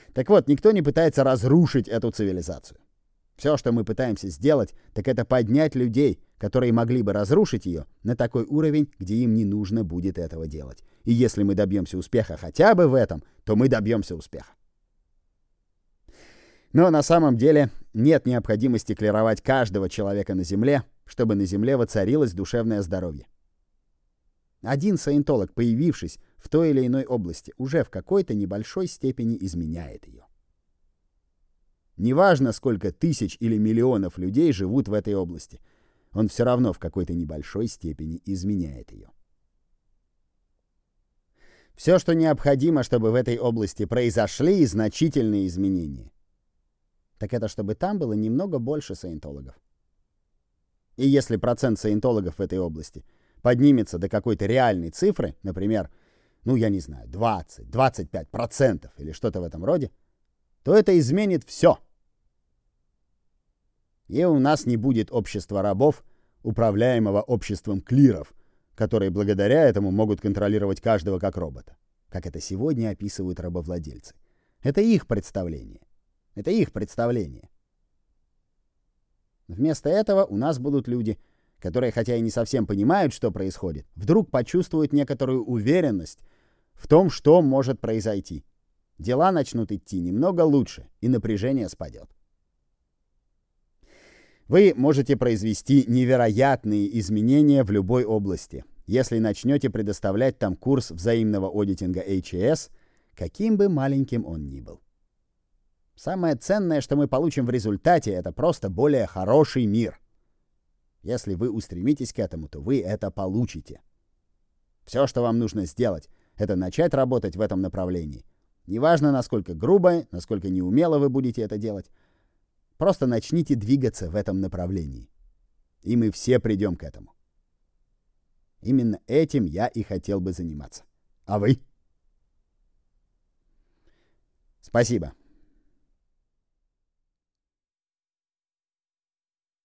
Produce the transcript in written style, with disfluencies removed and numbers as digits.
Так вот, никто не пытается разрушить эту цивилизацию. Все, что мы пытаемся сделать, так это поднять людей, которые могли бы разрушить ее, на такой уровень, где им не нужно будет этого делать. И если мы добьемся успеха хотя бы в этом, то мы добьемся успеха. Но на самом деле нет необходимости клировать каждого человека на Земле, чтобы на Земле воцарилось душевное здоровье. Один саентолог, появившись в той или иной области, уже в какой-то небольшой степени изменяет ее. Неважно, сколько тысяч или миллионов людей живут в этой области, он все равно в какой-то небольшой степени изменяет ее. Все, что необходимо, чтобы в этой области произошли значительные изменения, так это чтобы там было немного больше саентологов. И если процент саентологов в этой области поднимется до какой-то реальной цифры, например, 20-25% или что-то в этом роде, то это изменит все. И у нас не будет общества рабов, управляемого обществом клиров, которые благодаря этому могут контролировать каждого как робота, как это сегодня описывают рабовладельцы. Это их представление. Это их представление. Вместо этого у нас будут люди, которые, хотя и не совсем понимают, что происходит, вдруг почувствуют некоторую уверенность в том, что может произойти. Дела начнут идти немного лучше, и напряжение спадет. Вы можете произвести невероятные изменения в любой области, если начнете предоставлять там курс взаимного аудитинга HES, каким бы маленьким он ни был. Самое ценное, что мы получим в результате, это просто более хороший мир. Если вы устремитесь к этому, то вы это получите. Все, что вам нужно сделать, это начать работать в этом направлении. Неважно, насколько грубо, насколько неумело вы будете это делать. Просто начните двигаться в этом направлении. И мы все придем к этому. Именно этим я и хотел бы заниматься. А вы? Спасибо.